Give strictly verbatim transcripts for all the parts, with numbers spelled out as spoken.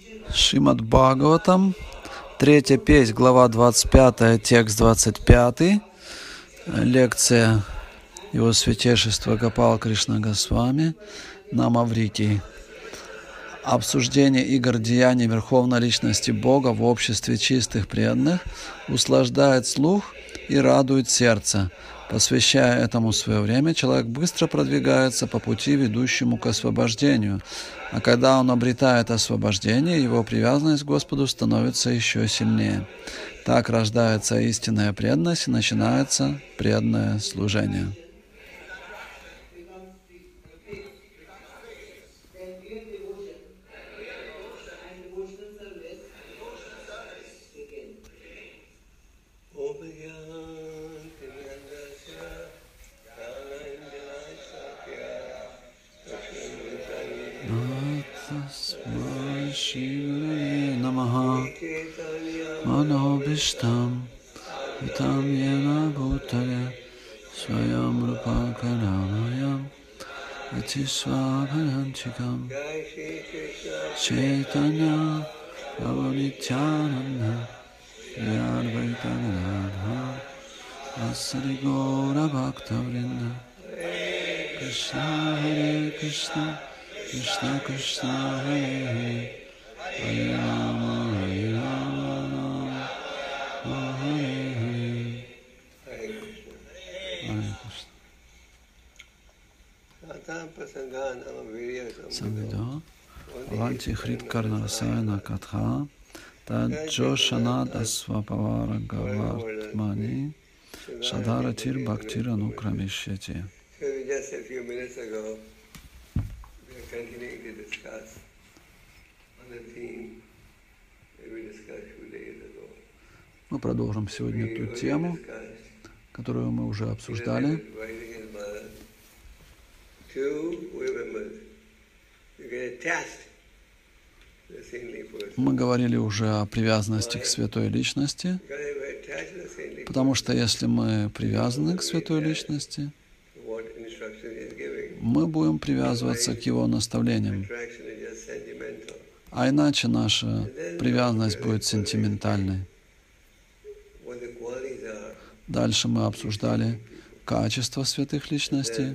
Шримад Бхагаватам, третья песнь, глава двадцать пятая, текст двадцать пятый, лекция Его Святейшества Гопала Кришна Госвами на Маврикии. Обсуждение игр деяний Верховной Личности Бога в обществе чистых преданных услаждает слух и радует сердце. Посвящая этому свое время, человек быстро продвигается по пути, ведущему к освобождению. А когда он обретает освобождение, его привязанность к Господу становится еще сильнее. Так рождается истинная преданность и начинается преданное служение. Manobishtam Vitam Yena Bhutale Swayam Rupa Karamayam Atisvabhayanchikam Chaitanya Prabhu Nityananda Yadvaita Gadadha Asari Gora Bhakta Vrinda Krishna Hare Krishna Krishna Krishna Hare Hare Hare Rama Hare Rama Hare Hare Hare Krishna Samvido Vanti Hrit Karna Rasayana Katha Tad Joshanad Asvapavara Gavartmani Shadaratir Bhaktir Anukramishyati. Just a few minutes ago, we are continuing to discuss on the theme that we discussed a few days ago. Мы продолжим сегодня ту тему, которую мы уже обсуждали. Мы говорили уже о привязанности к Святой Личности, потому что если мы привязаны к Святой Личности, мы будем привязываться к Его наставлениям. А иначе наша привязанность будет сентиментальной. Дальше мы обсуждали качество святых личностей.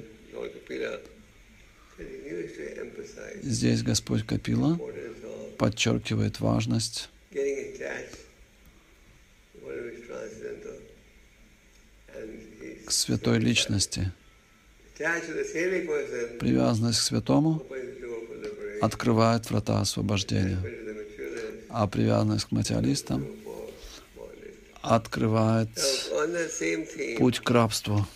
Здесь Господь Капила подчеркивает важность к святой личности. Привязанность к святому открывает врата освобождения, а привязанность к материалистам открывает путь к рабству.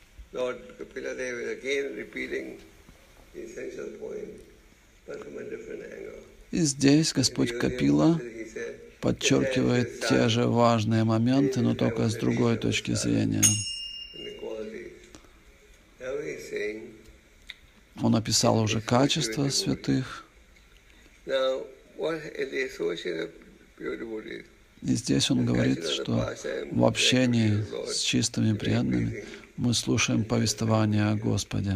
И здесь Господь Капила подчеркивает те же важные моменты, но только с другой точки зрения. Он описал уже качество святых. И здесь он говорит, что в общении с чистыми преданными мы слушаем повествование о Господе.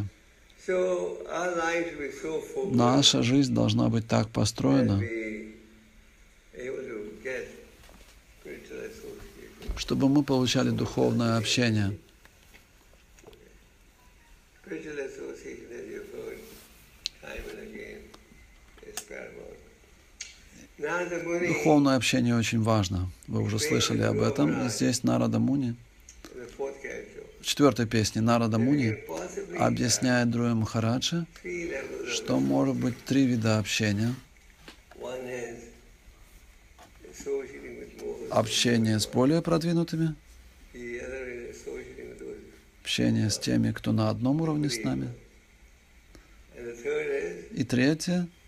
Наша жизнь должна быть так построена, чтобы мы получали духовное общение. Духовное общение очень важно. Вы уже слышали об этом. И здесь Нарада Муни, в четвертой песне Нарада Муни объясняет Друя Махараджа, что может быть три вида общения. Общение с более продвинутыми, общение с теми, кто на одном уровне с нами. И третье —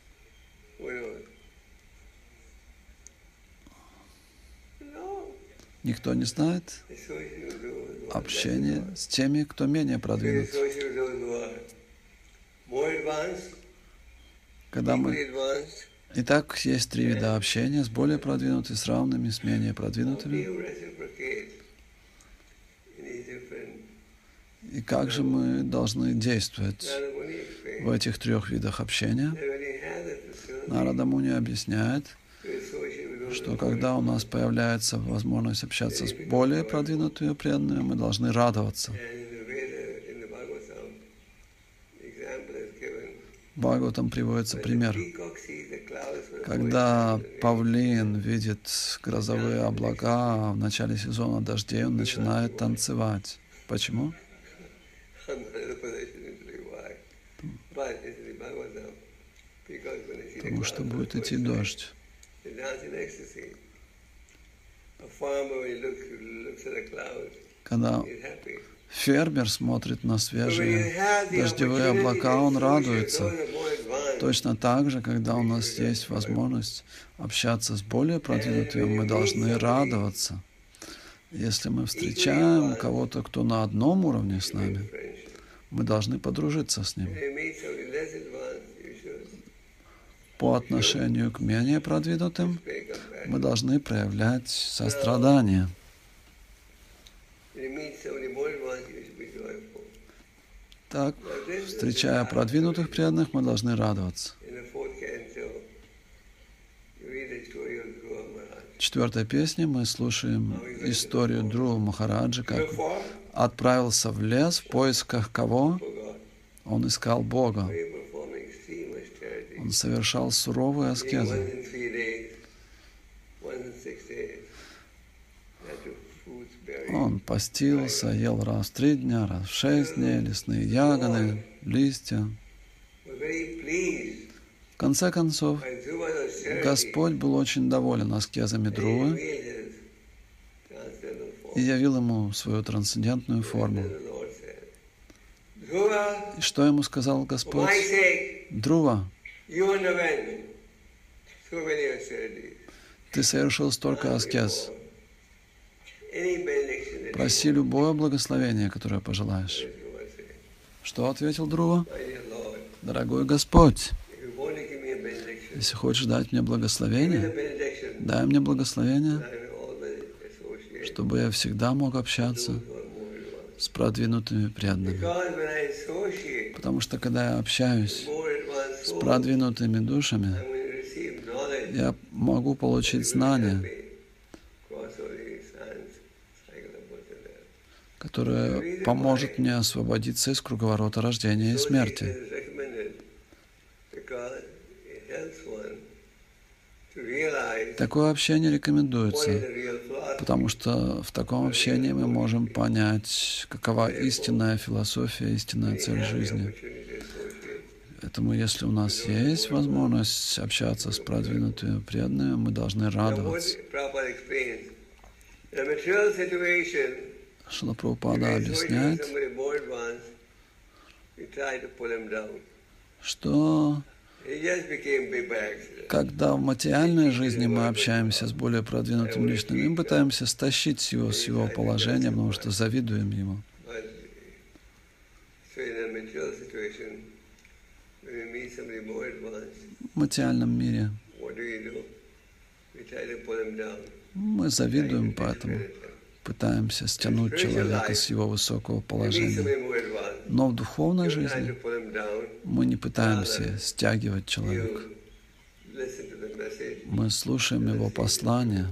никто не знает, общение с теми, кто менее продвинут. Когда мы... Итак, есть три вида общения: с более продвинутыми, с равными, с менее продвинутыми. И как же мы должны действовать в этих трех видах общения? Нарада Муни объясняет, что когда у нас появляется возможность общаться с более продвинутыми преданными, мы должны радоваться. В Бхагаватам приводится пример. Когда павлин видит грозовые облака в начале сезона дождей, он начинает танцевать. Почему? Потому что будет идти дождь. Когда фермер смотрит на свежие дождевые облака, он радуется. Точно так же, когда у нас есть возможность общаться с более продвинутыми, мы должны радоваться. Если мы встречаем кого-то, кто на одном уровне с нами, мы должны подружиться с ним. По отношению к менее продвинутым мы должны проявлять сострадание. Так, встречая продвинутых преданных, мы должны радоваться. В четвертой песне мы слушаем историю Друва Махараджа, как отправился в лес в поисках кого? Он искал Бога. Он совершал суровые аскезы. Он постился, ел раз в три дня, раз в шесть дней, лесные ягоды, листья. В конце концов, Господь был очень доволен аскезами Друвы и явил ему свою трансцендентную форму. И что ему сказал Господь? Друва, ты совершил столько аскез. Проси любое благословение, которое пожелаешь. Что ответил Друва? Дорогой Господь, если хочешь дать мне благословение, дай мне благословение, чтобы я всегда мог общаться с продвинутыми преданными. Потому что когда я общаюсь с продвинутыми душами, я могу получить знания, которое поможет мне освободиться из круговорота рождения и смерти. Такое общение рекомендуется, потому что в таком общении мы можем понять, какова истинная философия, истинная цель жизни. Поэтому, если у нас есть возможность общаться с продвинутыми преданными, мы должны радоваться. Шрила Прабхупада объясняет, что когда в материальной жизни мы общаемся с более продвинутым личностью, мы пытаемся стащить его с его положения, потому что завидуем ему. В материальном мире мы завидуем, поэтому пытаемся стянуть человека с его высокого положения. Но в духовной жизни мы не пытаемся стягивать человека. Мы слушаем его послание.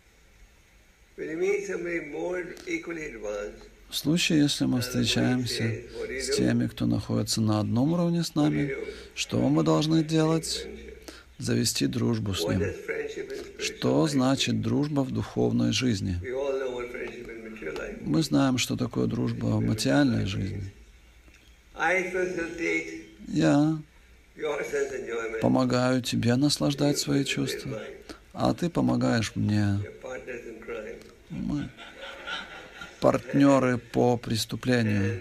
В случае, если мы встречаемся с теми, кто находится на одном уровне с нами, что мы должны делать? Завести дружбу с ним. Что значит дружба в духовной жизни? Мы знаем, что такое дружба в материальной жизни. Я помогаю тебе наслаждать свои чувства, а ты помогаешь мне. Мы партнеры по преступлению.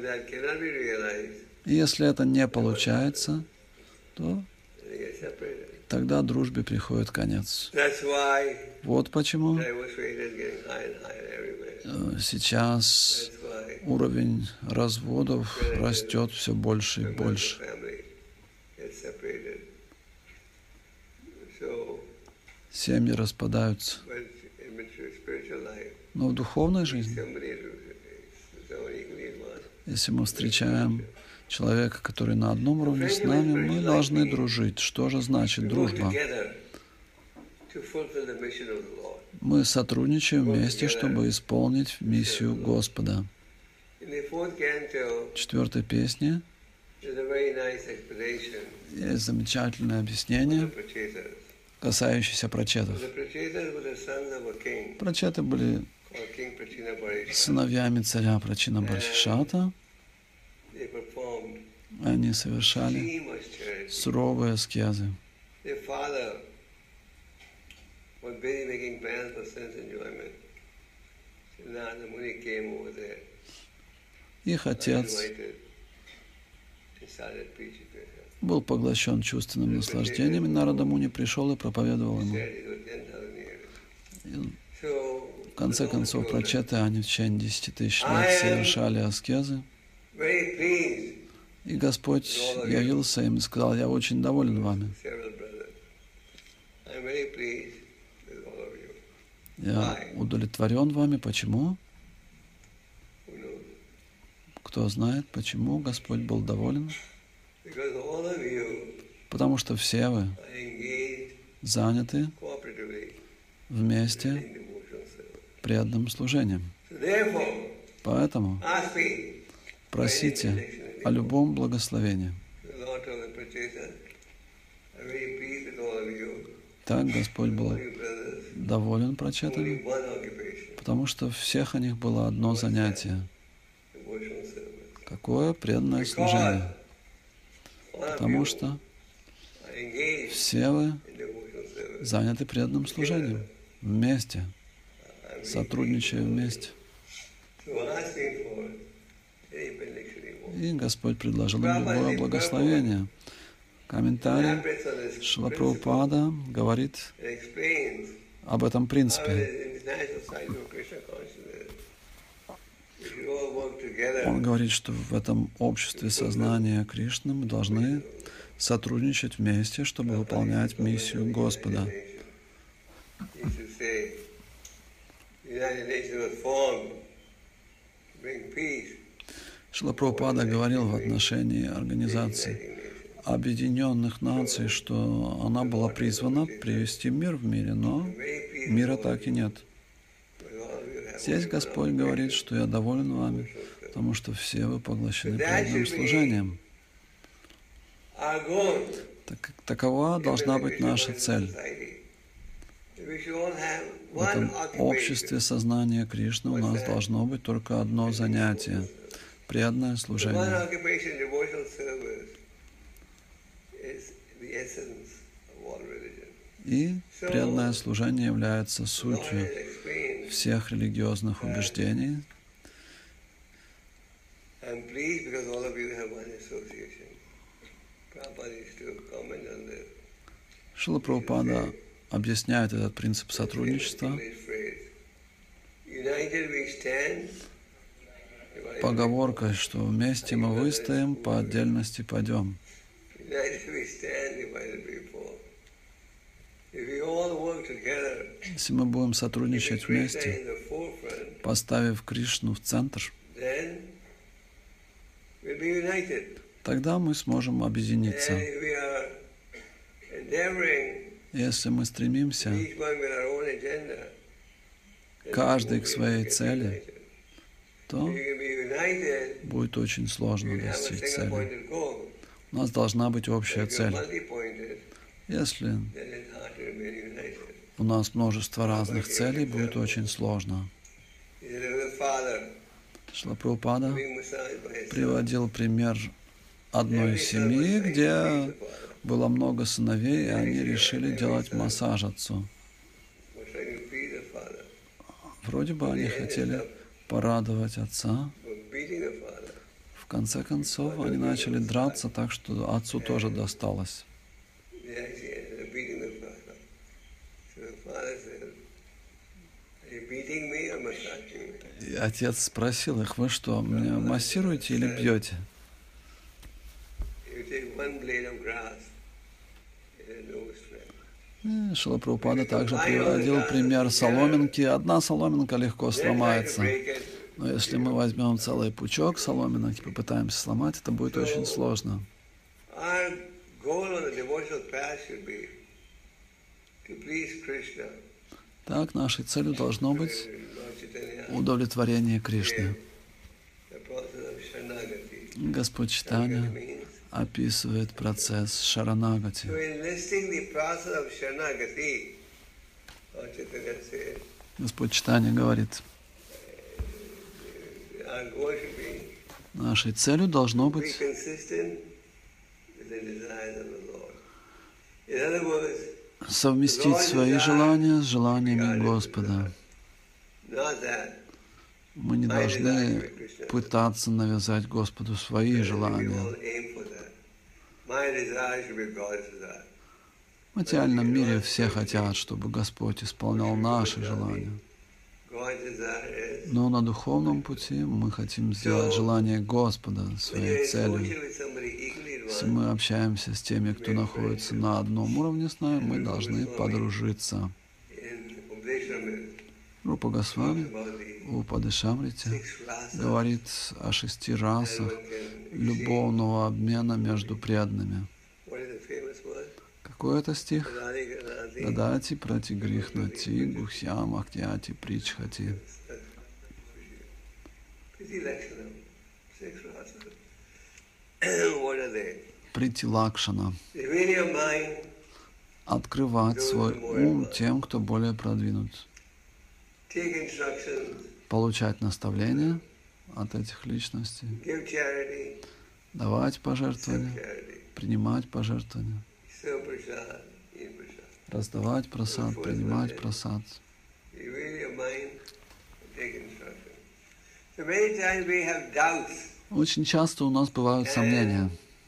И если это не получается, то тогда дружбе приходит конец. Вот почему сейчас уровень разводов растет все больше и больше. Семьи распадаются. Но в духовной жизни, если мы встречаем человека, который на одном уровне с нами, мы должны дружить. Что же значит дружба? Мы сотрудничаем вместе, чтобы исполнить миссию Господа. В четвертой песне есть замечательное объяснение, касающееся прачетов. Прачеты были сыновьями царя Прачина-Бархишата. Они совершали суровые аскезы. Их отец был поглощен чувственным наслаждением, и Нарада Муни пришел и проповедовал ему. И в конце концов, прачеты, они в течение десяти тысяч лет совершали аскезы. И Господь явился им и сказал: «Я очень доволен вами. Я удовлетворен вами». Почему? Кто знает, почему Господь был доволен? Потому что все вы заняты вместе преданным служением. Поэтому просите о любом благословении. Так Господь был доволен прачетами, потому что у всех у них было одно занятие. Какое? Преданное служение. Потому что все вы заняты преданным служением вместе, сотрудничая вместе. И Господь предложил им любое благословение. Комментарий Шрила Прабхупада говорит об этом принципе. Он говорит, что в этом обществе сознания Кришны мы должны сотрудничать вместе, чтобы выполнять миссию Господа. Шрила Прабхупада говорил в отношении организации Объединенных Наций, что она была призвана привести мир в мире, но мира так и нет. Здесь Господь говорит, что я доволен вами, потому что все вы поглощены преданным служением. Так, такова должна быть наша цель. В этом обществе сознания Кришны у нас должно быть только одно занятие — преданное служение. И преданное служение является сутью всех религиозных убеждений. Шрила Прабхупада объясняет этот принцип сотрудничества поговоркой, что вместе мы выстоим, по отдельности пойдем. Если мы будем сотрудничать вместе, поставив Кришну в центр, тогда мы сможем объединиться. Если мы стремимся каждый к своей цели, то будет очень сложно достичь цели. У нас должна быть общая цель. Если у нас множество разных целей, будет очень сложно. Шрила Прабхупада приводил пример одной семьи, где было много сыновей, и они решили делать массаж отцу. Вроде бы они хотели порадовать отца. В конце концов, они начали драться так, что отцу тоже досталось. И отец спросил их: вы что, меня массируете или бьете? И Шрила Прабхупада также приводил пример соломинки. Одна соломинка легко сломается. Но если мы возьмем целый пучок соломинок и попытаемся сломать, это будет очень сложно. Так, нашей целью должно быть удовлетворение Кришны. Господь Чайтанья описывает процесс шаранагати. Господь Чайтанья говорит, нашей целью должно быть совместить свои желания с желаниями Господа. Мы не должны пытаться навязать Господу свои желания. В материальном мире все хотят, чтобы Господь исполнял наши желания. Но на духовном пути мы хотим сделать желание Господа своей целью. Если мы общаемся с теми, кто находится на одном уровне с нами, мы должны подружиться. Рупа Госвами в Упадешамрите говорит о шести расах любовного обмена между преданными. Какой это стих? Дадати пратигрихнати гухьям ахтяти причхати. Притилакшана. Открывать свой ум тем, кто более продвинут. Получать наставления от этих личностей. Давать пожертвования. Принимать пожертвования. Раздавать прасад, принимать прасад. Очень часто у нас бывают сомнения.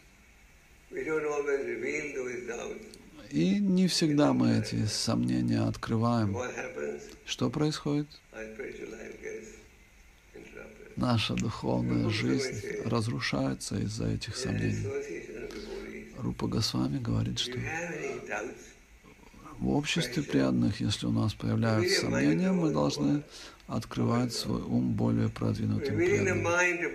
И не всегда мы эти сомнения открываем. Что происходит? Наша духовная жизнь разрушается из-за этих сомнений. Рупа Госвами говорит, что в обществе преданных, если у нас появляются сомнения, мы должны открывать свой ум более продвинутым преданным.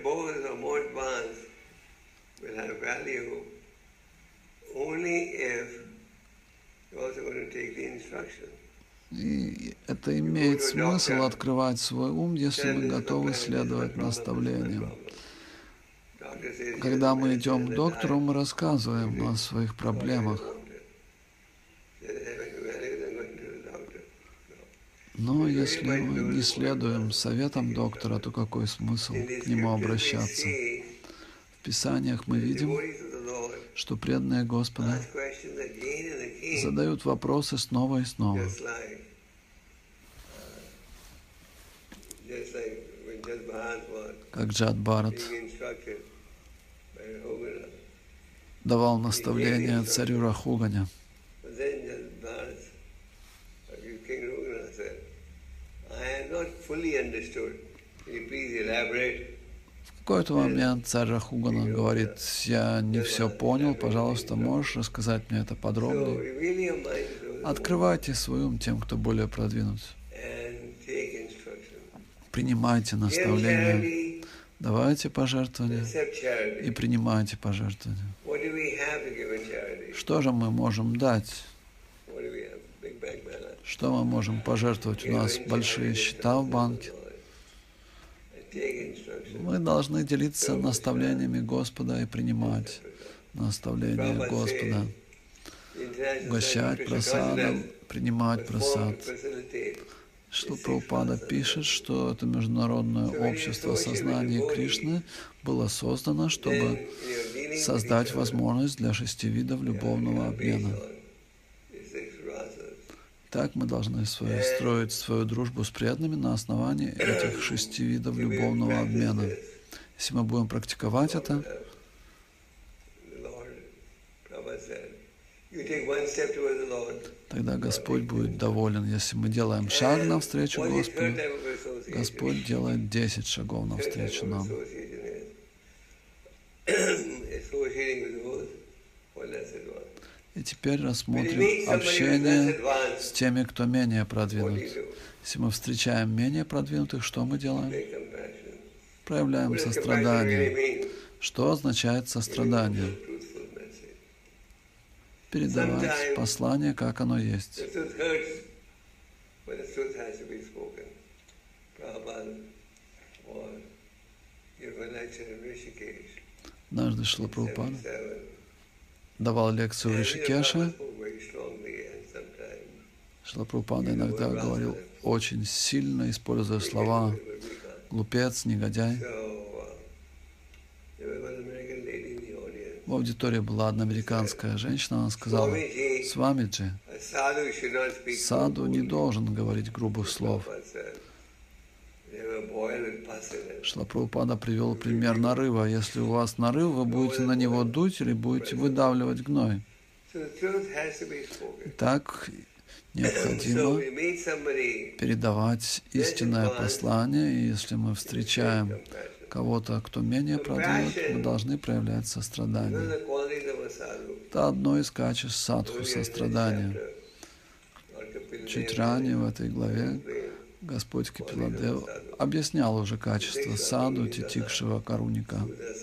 И это имеет смысл открывать свой ум, если мы готовы следовать наставлениям. Когда мы идем к доктору, мы рассказываем о своих проблемах. Но если мы не следуем советам доктора, то какой смысл к нему обращаться? В Писаниях мы видим, что преданные Господа задают вопросы снова и снова. Как Джад Бхарат давал наставления царю Рахугане. В какой-то момент царь Рахугана говорит: я не все понял, пожалуйста, можешь рассказать мне это подробнее? Открывайте свой ум тем, кто более продвинут. Принимайте наставления, давайте пожертвования и принимайте пожертвования. Что же мы можем дать? Что мы можем пожертвовать? У нас большие счета в банке. Мы должны делиться наставлениями Господа и принимать наставления Господа. Угощать прасадом, принимать прасад. Шрила Прабхупада пишет, что это международное общество сознания Кришны было создано, чтобы создать возможность для шести видов любовного обмена. Так мы должны свою, строить свою дружбу с преданными на основании этих шести видов любовного обмена. Если мы будем практиковать это, тогда Господь будет доволен. Если мы делаем шаг навстречу Господу, Господь делает десять шагов навстречу нам. И теперь рассмотрим общение с теми, кто менее продвинут. Если мы встречаем менее продвинутых, что мы делаем? Проявляем сострадание. Что означает сострадание? передавать послание, как оно есть. Однажды Шрила Прабхупада давал лекцию в Ришикеше. Шрила Прабхупада иногда говорил очень сильно, используя слова «глупец», «негодяй». В аудитории была одна американская женщина, она сказала: «Свамиджи, саду не должен говорить грубых слов». Шрила Прабхупада привел пример нарыва. Если у вас нарыв, вы будете на него дуть или будете выдавливать гной. Так необходимо передавать истинное послание, и если мы встречаем кого-то, кто менее продвинут, мы должны проявлять сострадание. Это одно из качеств садху — сострадания. Чуть ранее в этой главе Господь Капиладев объяснял уже качество саду, титикшива, каруника.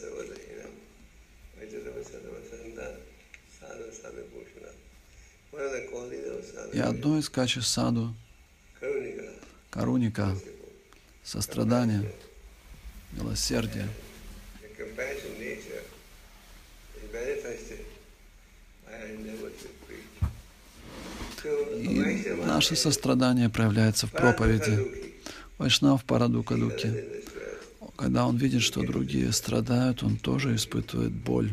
И одно из качеств саду — каруника, сострадание, милосердие. И наше сострадание проявляется в проповеди. Вайшнав Парадука Дуки. Когда он видит, что другие страдают, он тоже испытывает боль.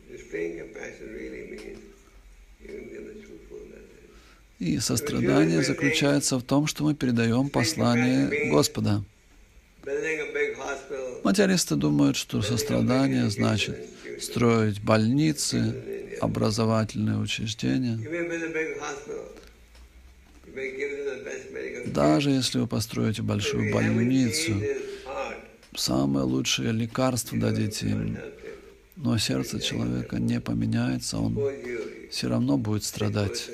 И сострадание заключается в том, что мы передаем послание Господа. Материалисты думают, что сострадание значит строить больницы, образовательные учреждения. Даже если вы построите большую больницу, самое лучшее лекарство дадите им, но сердце человека не поменяется, он все равно будет страдать.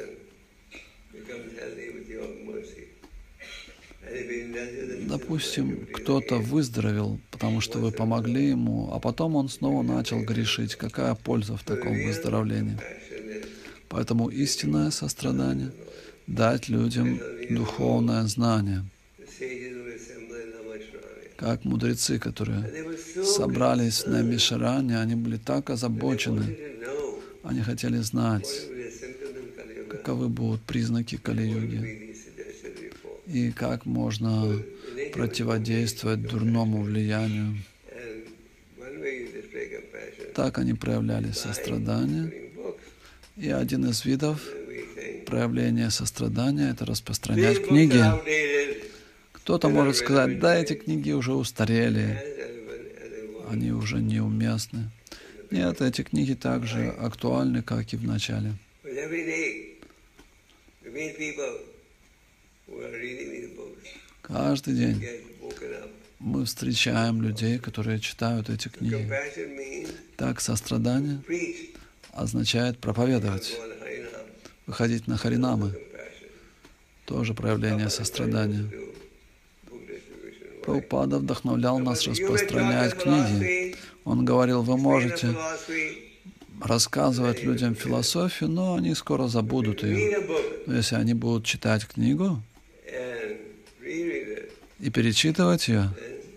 Допустим, кто-то выздоровел, потому что вы помогли ему, а потом он снова начал грешить. Какая польза в таком выздоровлении? Поэтому истинное сострадание — дать людям духовное знание. Как мудрецы, которые собрались на Намишаране, они были так озабочены. Они хотели знать, каковы будут признаки Кали-юги и как можно противодействовать дурному влиянию. Так они проявляли сострадание. И один из видов проявления сострадания — это распространять книги. Кто-то может сказать: да, эти книги уже устарели, они уже неуместны. Нет, эти книги также актуальны, как и в начале. Каждый день мы встречаем людей, которые читают эти книги. Так, сострадание означает проповедовать, выходить на харинамы. Тоже проявление сострадания. Прабхупада вдохновлял нас распространять книги. Он говорил: вы можете рассказывать людям философию, но они скоро забудут ее. Но если они будут читать книгу и перечитывать ее,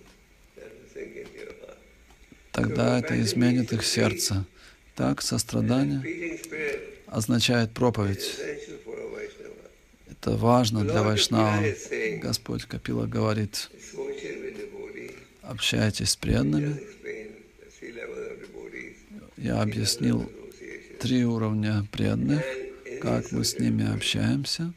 тогда это изменит их сердце. Так, сострадание означает проповедь. Это важно для вайшнава. Господь Капила говорит: общайтесь с преданными. Я объяснил три уровня преданных, как мы с ними общаемся.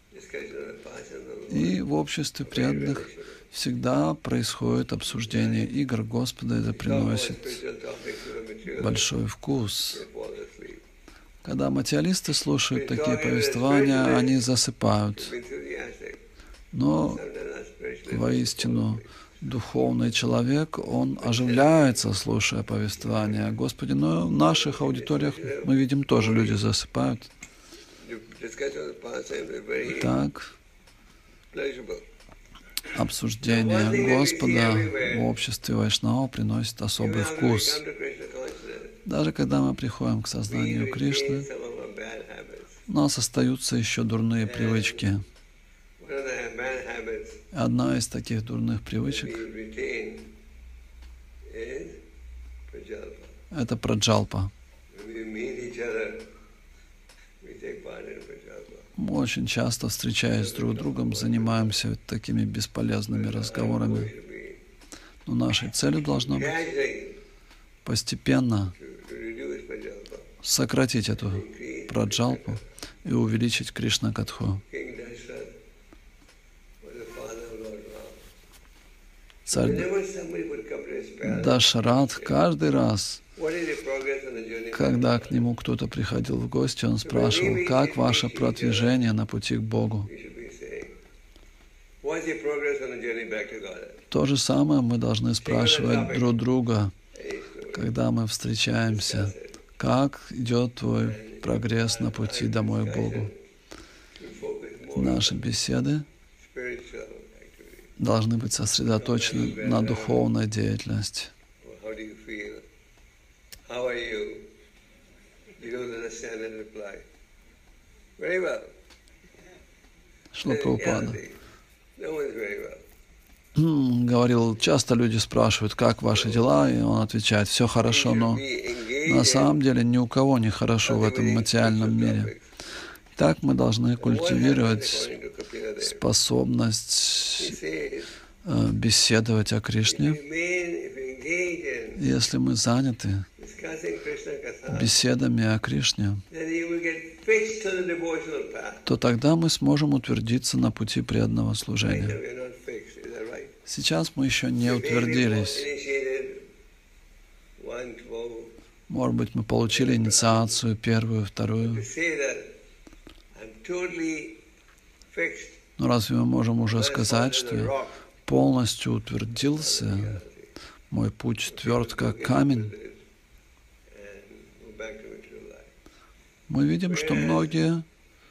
И в обществе преданных всегда происходит обсуждение игр Господа, это приносит большой вкус. Когда материалисты слушают такие повествования, они засыпают. Но воистину духовный человек, он оживляется, слушая повествования о Господе. Но в наших аудиториях мы видим, тоже люди засыпают. Так, обсуждение Господа в обществе вайшнава приносит особый вкус. Даже когда мы приходим к сознанию Кришны, У нас остаются еще дурные привычки. Одна из таких дурных привычек — это праджалпа. Мы очень часто, встречаясь друг с другом, занимаемся такими бесполезными разговорами. Но нашей целью должно быть постепенно сократить эту праджалпу и увеличить Кришна-катху. Царь Дашарат каждый раз, когда к нему кто-то приходил в гости, он спрашивал, как ваше продвижение на пути к Богу. То же самое мы должны спрашивать друг друга, когда мы встречаемся. Как идет твой прогресс на пути домой к Богу? Наши беседы должны быть сосредоточены на духовной деятельности. Шрила Прабхупада говорил, часто люди спрашивают, как ваши дела, и он отвечает, все хорошо, но на самом деле ни у кого не хорошо в этом материальном мире. Так мы должны культивировать способность э, беседовать о Кришне. Если мы заняты беседами о Кришне, то тогда мы сможем утвердиться на пути преданного служения. Сейчас мы еще не утвердились. Может быть, мы получили инициацию первую, вторую. Но разве мы можем уже сказать, что я полностью утвердился, мой путь тверд, как камень? Мы видим, что многие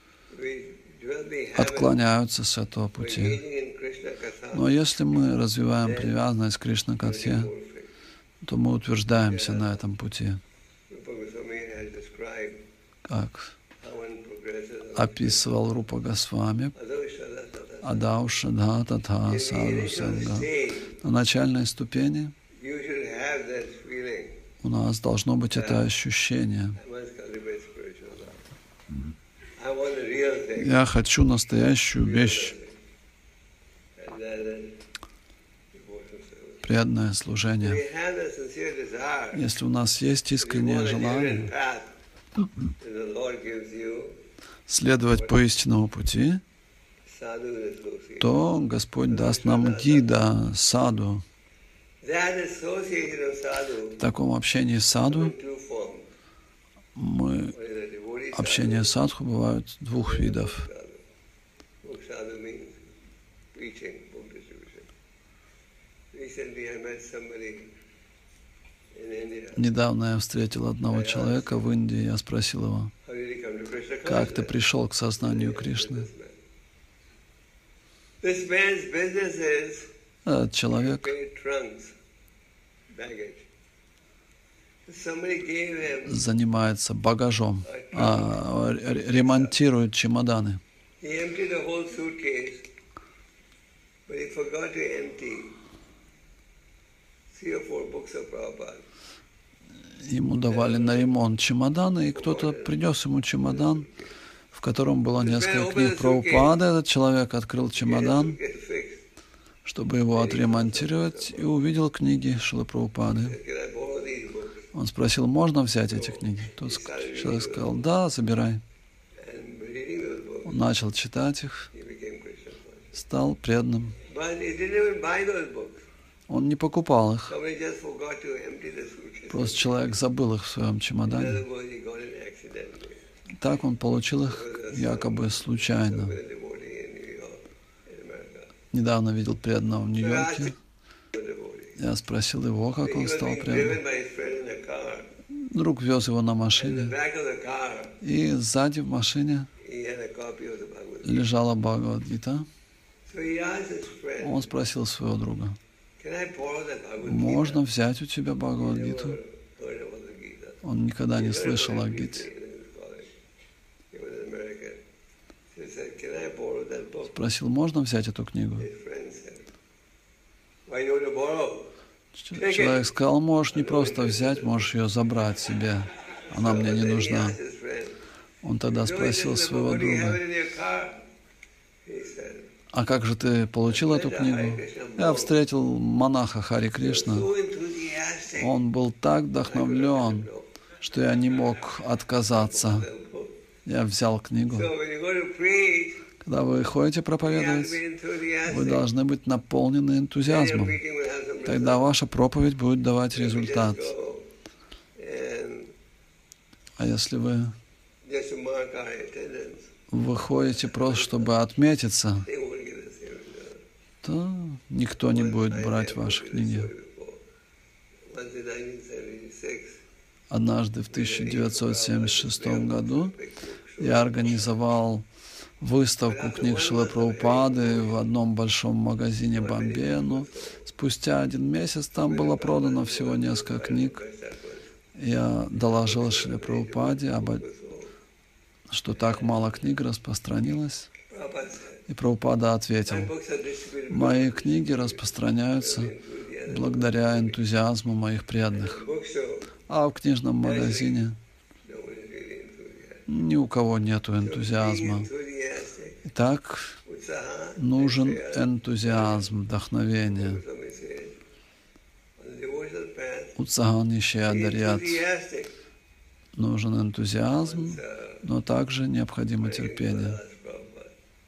отклоняются с этого пути. Но если мы развиваем привязанность к Кришна-катхе, то мы утверждаемся на этом пути. Как описывал Рупа Госвами, Адау-шадха татха саду-санга. На начальной ступени у нас должно быть это ощущение. Я хочу настоящую вещь. Преданное служение. Если у нас есть искреннее желание следовать по истинному пути, то Господь даст нам гида, саду. В таком общении с саду мы, общение садху бывает двух видов. Недавно я встретил одного человека в Индии, я спросил его, как ты пришел к сознанию Кришны? Этот человек занимается багажом, а, ремонтирует чемоданы. Ему давали на ремонт чемоданы, и кто-то принес ему чемодан, в котором было несколько книг Прабхупады. Этот человек открыл чемодан, чтобы его отремонтировать, и увидел книги Шрилы Прабхупады. Он спросил, можно взять эти книги? Тот человек сказал, да, забирай. Он начал читать их, стал преданным. Он не покупал их. Просто человек забыл их в своем чемодане. Так он получил их якобы случайно. Недавно видел преданного в Нью-Йорке. Я спросил его, как он стал преданным. Друг вез его на машине. И сзади в машине лежала Бхагавад-гита. Он спросил своего друга, можно взять у тебя Бхагавад-гиту? Он никогда не слышал о Гите. borrow that book? Спросил, можно взять эту книгу? His friend said, why don't you borrow? Take Человек it. сказал, можешь не просто взять, можешь ее забрать себе. Она So мне не then he нужна. asked his friend, Он тогда "You know, спросил this is the своего book, do you have друга, it in your car?" He said, а как же ты получил эту книгу? Я встретил монаха Хари Кришна. so enthusiastic. Он был так вдохновлен, что я не мог отказаться. Я взял книгу. So when you go to preach, Когда вы ходите you have to проповедовать, be enthusiastic. вы должны быть наполнены Then your энтузиазмом. preaching will have some Тогда result. ваша проповедь будет давать If you just результат. go and А если вы, just to mark our attendance, вы ходите просто, чтобы отметиться, they won't get the same result. то никто не будет I брать have ваши told you this книги. story before. Once in nineteen seventy-six, Однажды в тысяча девятьсот семьдесят шестом году я организовал выставку книг Шрилы Прабхупады в одном большом магазине Бомбея, но спустя один месяц там было продано всего несколько книг. Я доложил Шриле Прабхупаде, об... что так мало книг распространилось, Prabhupada said, и Прабхупада ответил, "My books are distributed мои книги распространяются благодаря энтузиазму моих преданных. in the bookstore. А в книжном магазине No one is really enthusiastic. ни у кого нету Being энтузиазма. enthusiastic, Итак, utsaha, нужен enthusiasm. энтузиазм, вдохновение. Somebody says, on the devotional path, Утсахан be Ишьядарьят. enthusiastic. Нужен энтузиазм, Once, uh, но также необходимо my терпение. asked Prabhupada,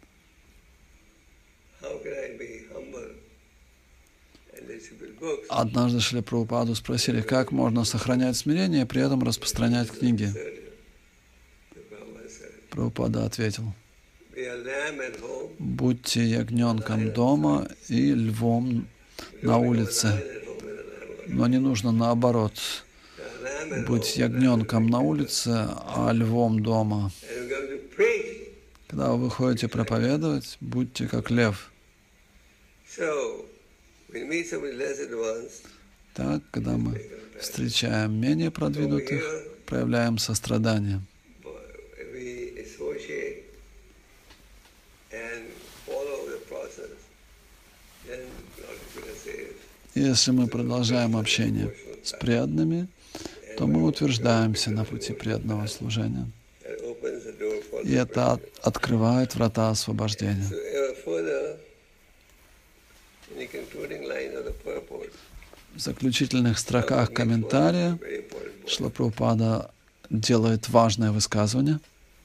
how can I be humble and distribute books? Однажды Шриле Прабхупаду спросили, как можно сохранять смирение и при этом распространять книги. The Prabhupada said, Прабхупада ответил, be a lamb at home, будьте ягненком дома и львом на улице. Но не нужно наоборот, a lamb at быть ягненком на улице, а львом дома. and we're going to preach. Когда вы выходите проповедовать, будьте как лев. So, we meet somebody less advanced, Так, когда мы встречаем менее продвинутых, проявляем сострадание. but if we associate and follow the process, then Lord is going to say, Если мы продолжаем общение с преданными, то мы утверждаемся на пути преданного служения. that opens the door for И the это от- открывает врата освобождения. So, uh, further, in the concluding line of the purport, В заключительных строках комментария very important point. Шрила Прабхупада делает важное высказывание.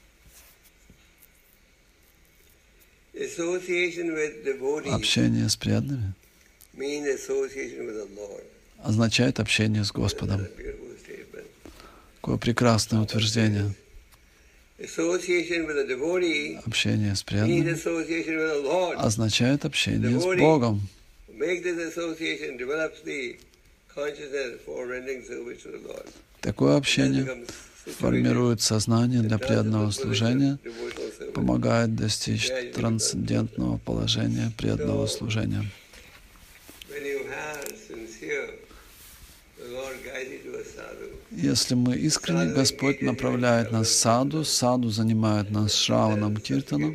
Association with devotees Общение с преданными means association with the Lord. означает общение с Господом. That's a beautiful statement. Какое прекрасное утверждение. Association with a devotee Общение с means преданными association with the Lord. означает общение с Богом. Make this association develops the consciousness for rendering service to the Lord. Такое Then общение becomes формирует сознание для преданного служения, devotional service. помогает достичь трансцендентного положения преданного служения. When you have sincere, the Lord guides you to a sadhu. Если мы искренне, Господь направляет нас в саду, саду занимает нас Шраваном Киртаном,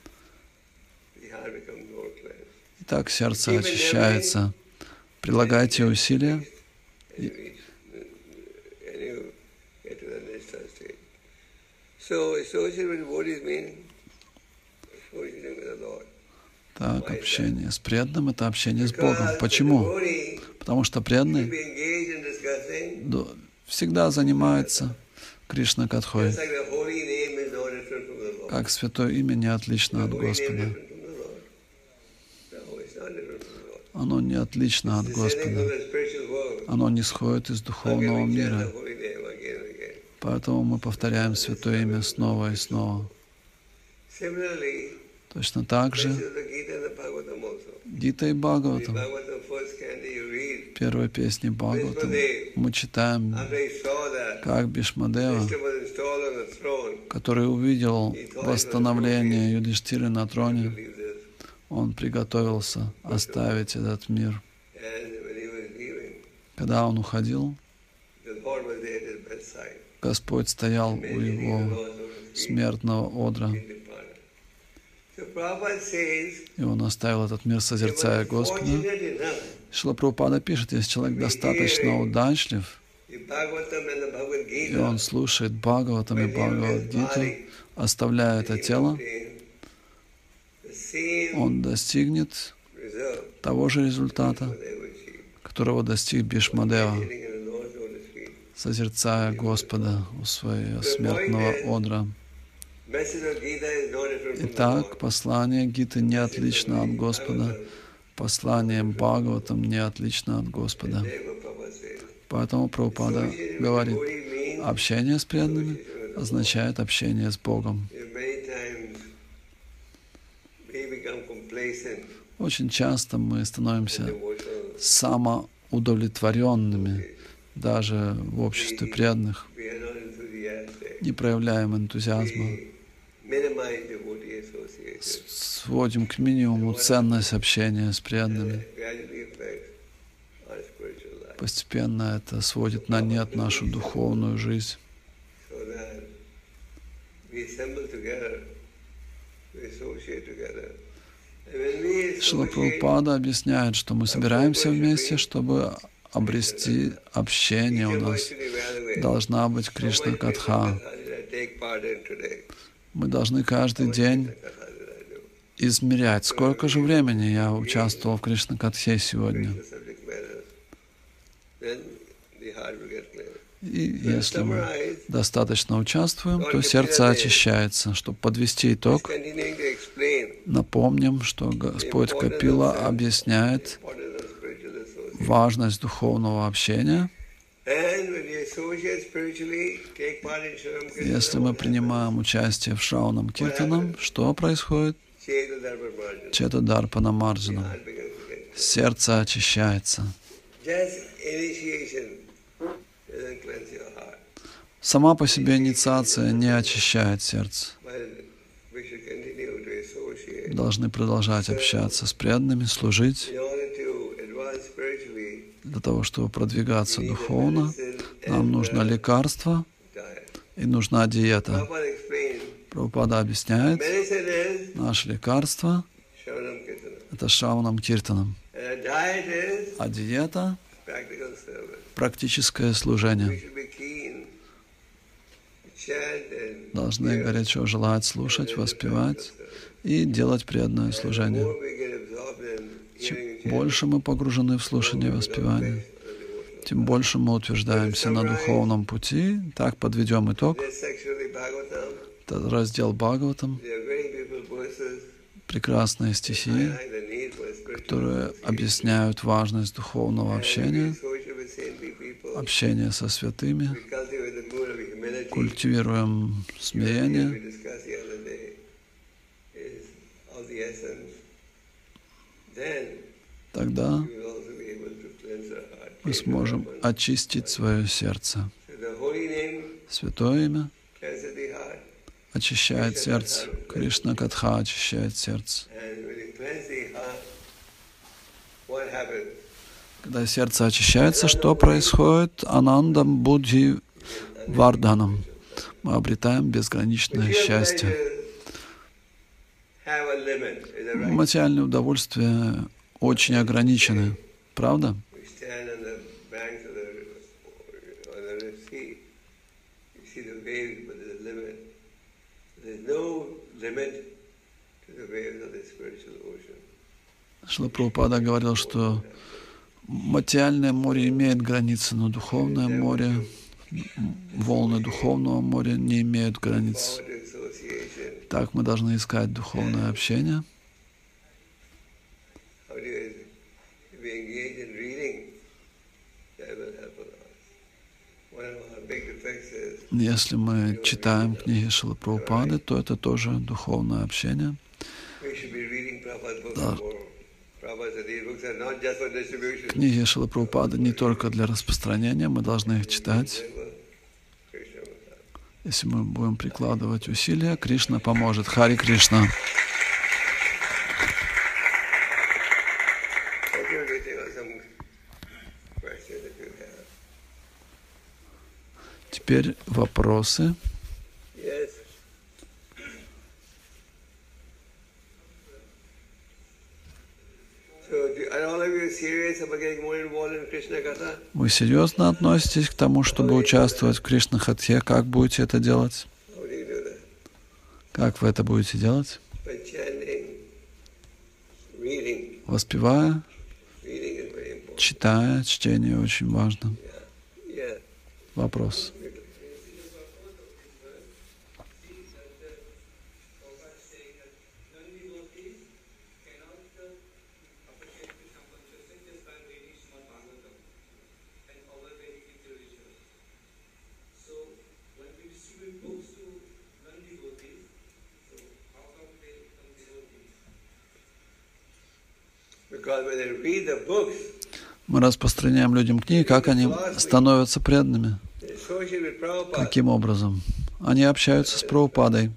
The heart becomes more clear. и так сердце очищается. Прилагайте усилия, And you reach, and you get to the next state. So association with devotees means association with the Lord. так, общение с преданным — это общение с Because Богом. the Почему? devotee Потому что will преданный be engaged in discussing, до- всегда занимается Кришна Катхой, just like the holy name is no different from the Lord. как святое имя не отлично The от holy name Господа. different from the Lord. No, it's not different from the Lord. Оно не отлично от It's descending from Господа. the spiritual world. Оно не сходит из How can духовного we chant мира. the holy name again and again? Поэтому мы повторяем святое имя снова и снова. Similarly, Точно так же this is the Gita and the Bhagavatam also. Гита и The Бхагаватам, Bhagavatam first canto you read, первой песни Бхагаватам, мы читаем, after he saw that как Бишмадева, Krishna was installed on the throne, который увидел восстановление Юдхиштиры на to троне, leave this. он приготовился оставить этот мир. And when he was leaving, Когда он уходил, the Lord was there at his bedside. Господь стоял у Imagining the его Lord on his feet, смертного одра. he departed. И он оставил этот мир, созерцая Господа. Шрила Прабхупада пишет, если человек достаточно удачлив, и он слушает Бхагаватам и Бхагавад-гиту, оставляя это тело, он достигнет того же результата, которого достиг Бхишмадева, созерцая Господа у своего смертного одра. Итак, послание Гиты не отлично от Господа, послание Бхагаватам не отлично от Господа. Поэтому Прабхупада говорит, общение с преданными означает общение с Богом. Очень часто мы становимся самоудовлетворенными, даже в обществе преданных, не проявляем энтузиазма, сводим к минимуму ценность общения с преданными. Постепенно это сводит на нет нашу духовную жизнь. Шрила Прабхупада объясняет, что мы собираемся вместе, чтобы обрести общение. У нас должна быть Кришна-катха. Мы должны каждый день измерять, сколько же времени я участвовал в Кришна-катхе сегодня. И если мы достаточно участвуем, то сердце очищается. Чтобы подвести итог, напомним, что Господь Капила объясняет важность духовного общения. Если мы принимаем участие в Шраванам Киртанам, что происходит? Четадарпана Марджанам. Сердце очищается. Сама по себе инициация не очищает сердце. Должны продолжать общаться с преданными, служить. Для того, чтобы продвигаться духовно, нам нужно лекарство и нужна диета. Прабхупада объясняет, наше лекарство — это Шраванам Киртанам, а диета — практическое служение. Должны горячо желать слушать, воспевать и делать преданное служение. Чем больше мы погружены в слушание и воспевание, тем больше мы утверждаемся на духовном пути. Так подведем итог. Это раздел Бхагаватам. Прекрасные стихи, которые объясняют важность духовного общения, общения со святыми. Культивируем смирение. Тогда мы сможем очистить свое сердце. Святое имя очищает сердце. Кришна-катха очищает сердце. Когда сердце очищается, что происходит? Анандам будхи вардханам. Мы обретаем безграничное счастье. Материальные удовольствия очень ограничены. Правда? Шрила Прабхупада говорил, что материальное море имеет границы, но духовное море, волны духовного моря не имеют границ. Так мы должны искать духовное общение. Если мы читаем книги Шрилы Прабхупады, то это тоже духовное общение. Да. Книги Шрилы Прабхупады не только для распространения, мы должны их читать. Если мы будем прикладывать усилия, Кришна поможет. Хари Кришна. Теперь вопросы. Вы серьезно относитесь к тому, чтобы участвовать в Кришна-хатхе? Как будете это делать? Как вы это будете делать? Воспевая, читая, чтение очень важно. Вопрос. Мы распространяем людям книги, как они становятся преданными. Каким образом? Они общаются с Прабхупадой.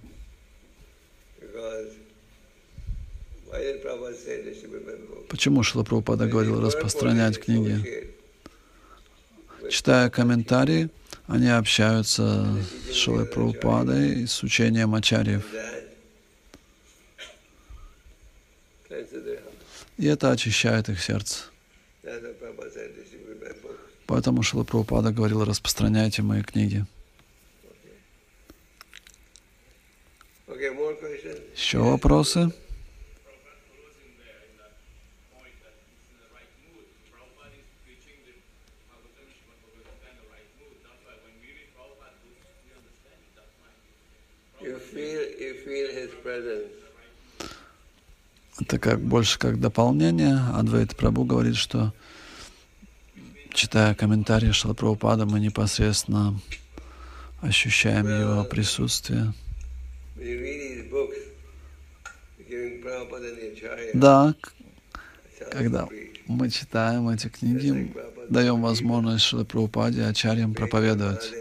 Почему Шрила Прабхупада говорил распространять книги? Читая комментарии, они общаются с Шрилой Прабхупадой и с учением ачарьев. И это очищает их сердце. Поэтому Шрила Прабхупада говорил: распространяйте мои книги. Еще вопросы? Это как больше как дополнение. Адвайта Прабху говорит, что, читая комментарии Шрила Прабхупады, мы непосредственно ощущаем его присутствие. Да, когда мы читаем эти книги, даем возможность Шриле Прабхупаде, ачарьям проповедовать.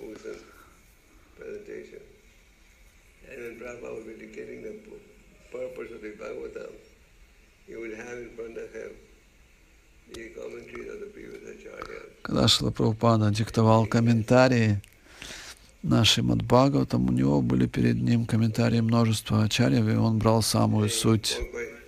Когда Шрила Прабхупада диктовал комментарии нашим от Бхагаватам, у него были перед ним комментарии множества ачарьев, и он брал самую суть.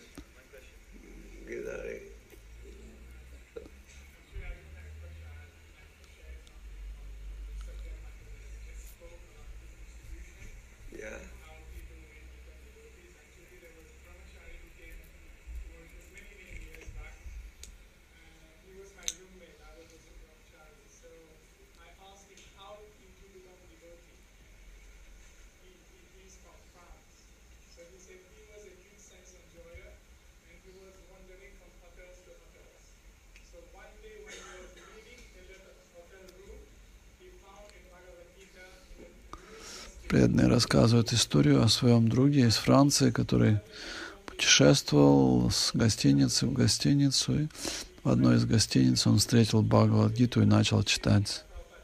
Преданные рассказывают историю о своем друге из Франции, который путешествовал с гостиницы в гостиницу, и в одной из гостиниц он встретил Бхагавад-гиту и начал читать.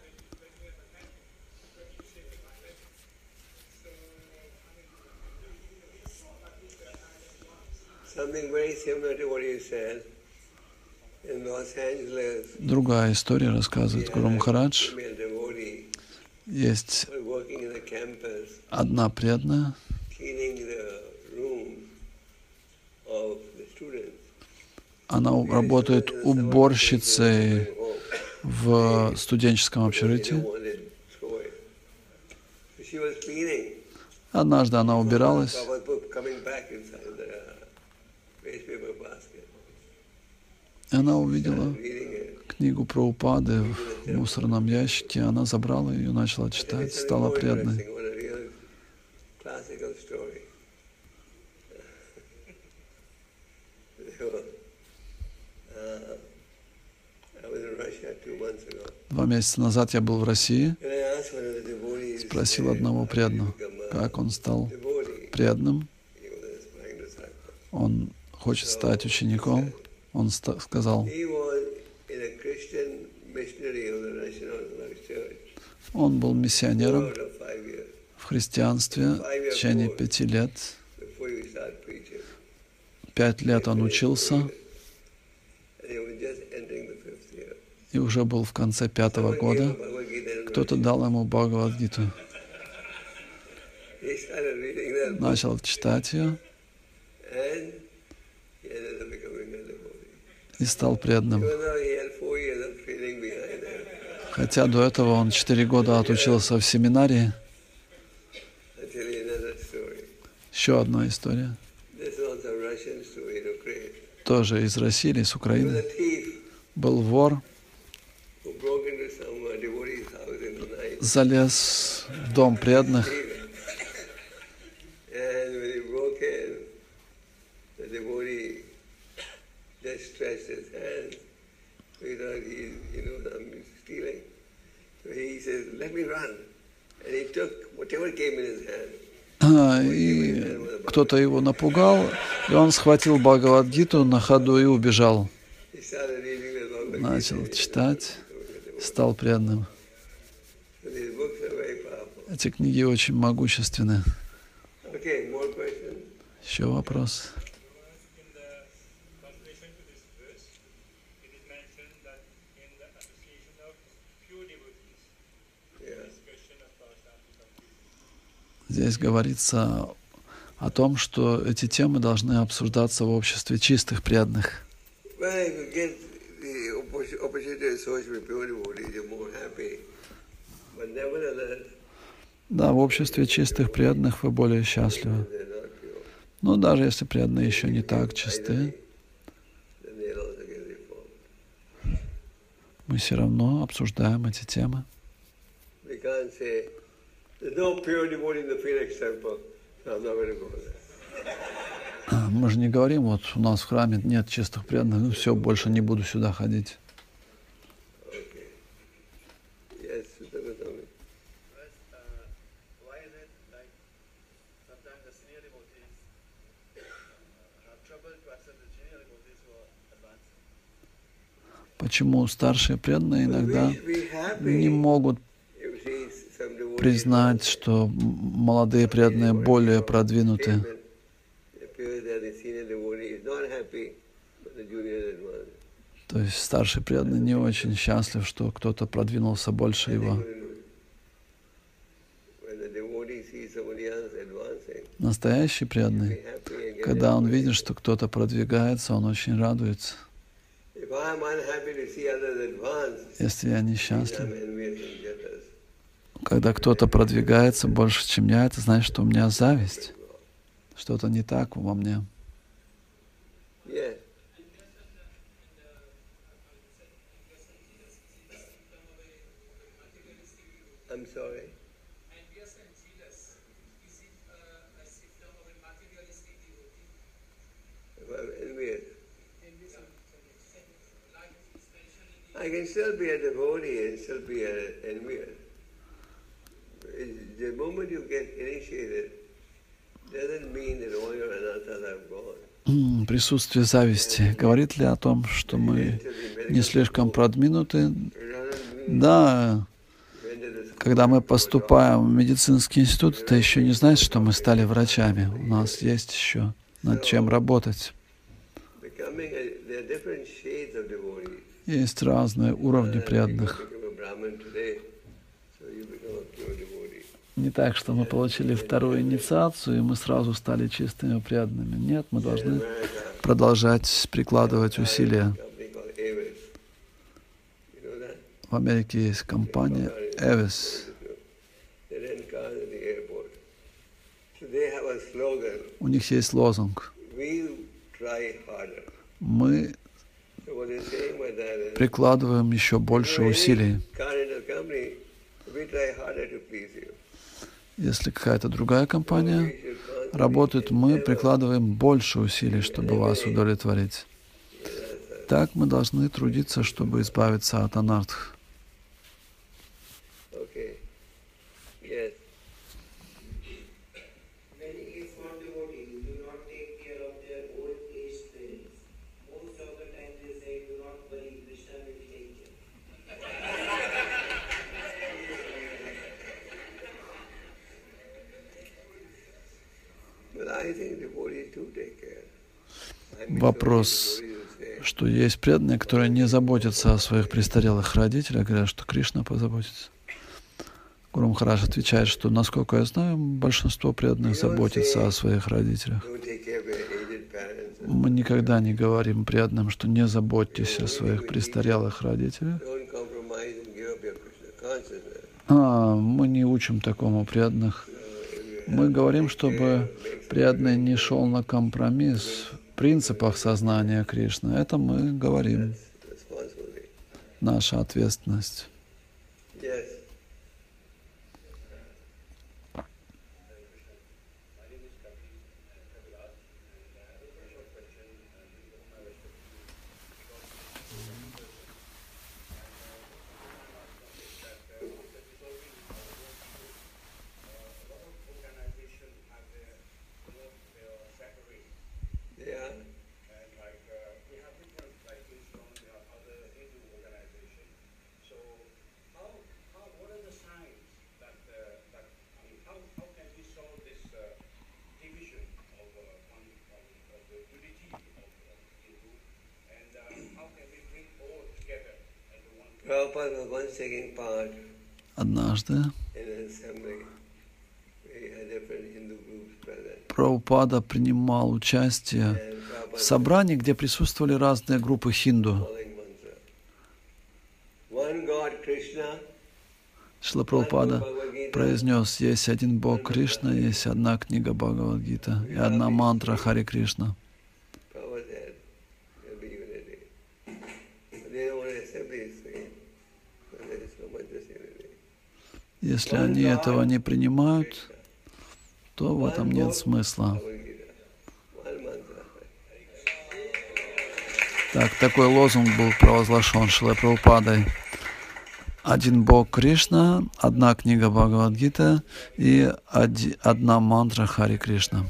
Другая история рассказывает Гуру Махарадж. Есть одна преданная, она работает уборщицей в студенческом общежитии. Однажды она убиралась, и она увидела книгу Прабхупады в мусорном ящике. Она забрала ее, начала читать, стала преданной. Два месяца назад я был в России, спросил одного преданного, как он стал преданным. Он хочет стать учеником. Он сказал, он был миссионером в христианстве в течение пяти лет. Пять лет он учился и уже был в конце пятого года. Кто-то дал ему Бхагавад-гиту. Начал читать ее. и стал преданным. Хотя до этого он четыре года отучился в семинарии. Еще одна история. Тоже из России или с Украины. Был вор, залез в дом преданных. А, и кто-то его напугал, и он схватил Бхагавад-гиту на ходу и убежал. Начал читать, стал преданным. Эти книги очень могущественны. Еще вопрос? Здесь говорится о том, что эти темы должны обсуждаться в обществе чистых преданных. Да, в обществе чистых преданных вы более счастливы. Но даже если преданные еще не так чисты, мы все равно обсуждаем эти темы. Мы же не говорим, вот у нас в храме нет чистых преданных, ну все, больше не буду сюда ходить. Почему старшие преданные иногда не могут признать, что молодые преданные более продвинуты? То есть старший преданный не очень счастлив, что кто-то продвинулся больше его. Настоящий преданный, когда он видит, что кто-то продвигается, он очень радуется. Если я несчастлив, когда кто-то продвигается больше, чем я, это значит, что у меня зависть. Что-то не так во мне. I can still be a devotee and still be an envious. The moment you get initiated, doesn't mean that all your anarthas are gone. Присутствие зависти говорит ли о том, что мы не слишком продвинуты? Да, когда мы поступаем в медицинский институт, это еще не значит, что мы стали врачами. У нас есть еще над чем работать. Есть разные уровни преданных. Не так, что мы получили вторую инициацию, и мы сразу стали чистыми преданными. Нет, мы должны продолжать прикладывать усилия. В Америке есть компания Эвис. У них есть лозунг. Мы прикладываем еще больше усилий. Если какая-то другая компания работает, мы прикладываем больше усилий, чтобы вас удовлетворить. Так мы должны трудиться, чтобы избавиться от анартх. Вопрос, что есть преданные, которые не заботятся о своих престарелых родителях, говорят, что Кришна позаботится. Гуру Махарадж отвечает, что, насколько я знаю, большинство преданных заботится о своих родителях. Мы никогда не говорим преданным, что не заботьтесь о своих престарелых родителях. А, мы не учим такому преданных. Мы говорим, чтобы преданный не шел на компромисс в принципах сознания Кришны. Это мы говорим. Наша ответственность. Однажды Прабхупада принимал участие в собрании, где присутствовали разные группы хинду. Шрила Прабхупада произнес: есть один Бог Кришна, есть одна книга Бхагавад-гита и одна мантра Хари Кришна. Если они этого не принимают, то в этом нет смысла. Так, такой лозунг был провозглашен Шрилой Прабхупадой. Один Бог Кришна, одна книга Бхагавад-гита и одна мантра Хари Кришна.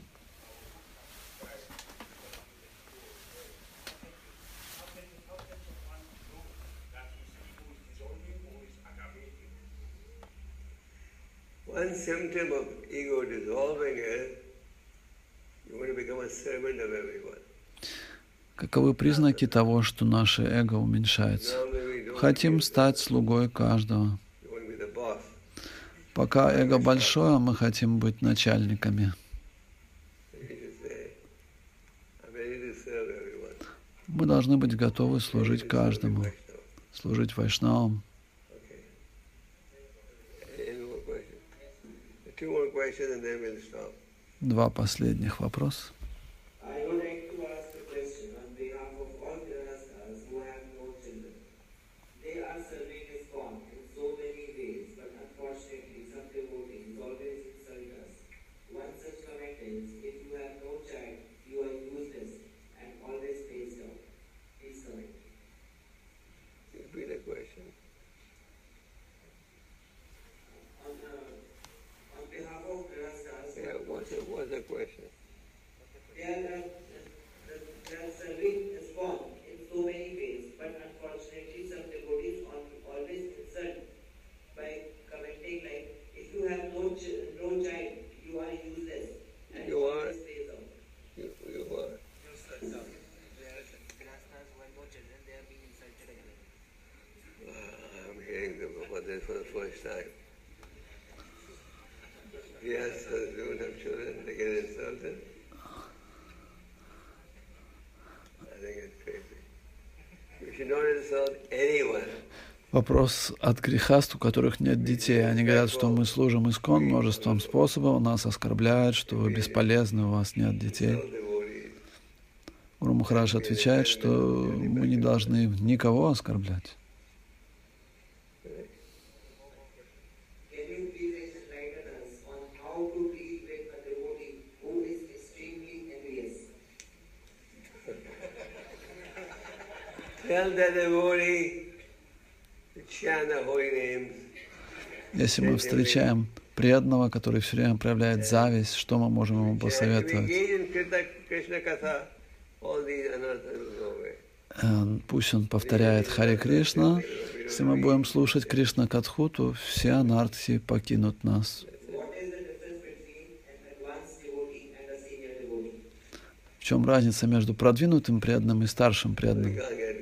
One symptom of ego dissolving is you want to become a servant of everyone. Каковы признаки того, что наше эго уменьшается? Хотим стать слугой каждого. Пока эго большое, мы хотим быть начальниками. Мы должны быть готовы служить каждому, служить вайшнавам. Два последних вопроса. Вопрос от грехаст, у которых нет детей. Они говорят, что мы служим искон множеством способов, нас оскорбляют, что вы бесполезны, у вас нет детей. Гуру Махарадж отвечает, что мы не должны никого оскорблять. Если мы встречаем преданного, который все время проявляет зависть, что мы можем ему посоветовать? Пусть он повторяет Хари Кришна. Если мы будем слушать Кришна Катху, то все анархи покинут нас. В чем разница между продвинутым преданным и старшим преданным?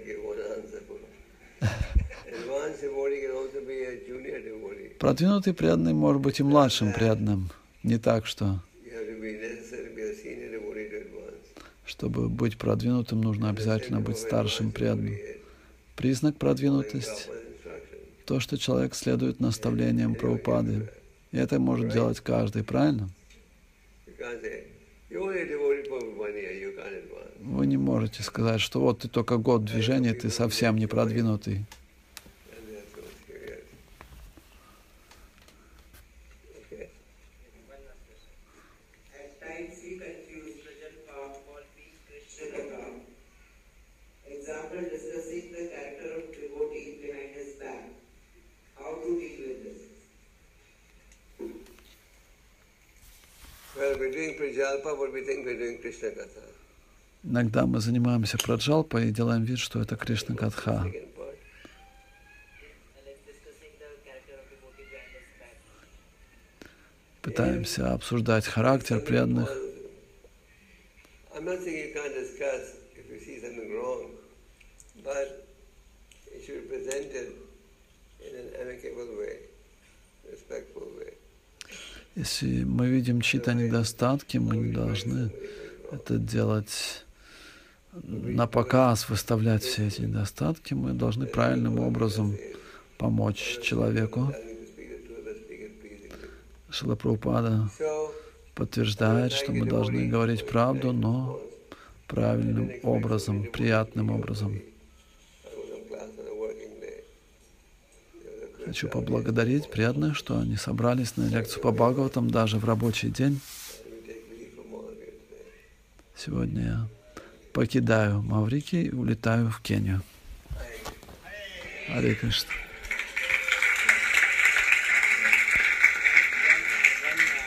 Продвинутый преданный может быть и младшим преданным. Не так, что, Чтобы быть продвинутым, нужно обязательно быть старшим преданным. Признак продвинутости — то, что человек следует наставлениям Прабхупады. И это может делать каждый, правильно? Вы не можете сказать, что вот ты только год движения, ты совсем не продвинутый. Иногда мы занимаемся праджалпой и делаем вид, что это Кришна Катха. Пытаемся обсуждать характер преданных. Если мы видим чьи-то недостатки, мы не должны это делать на показ, выставлять все эти недостатки. Мы должны правильным образом помочь человеку. Шрила Прабхупада подтверждает, что мы должны говорить правду, но правильным образом, приятным образом. Хочу поблагодарить преданных, что они собрались на лекцию по Бхагаватам даже в рабочий день. Сегодня я покидаю Маврикий и улетаю в Кению. Харе Кришна.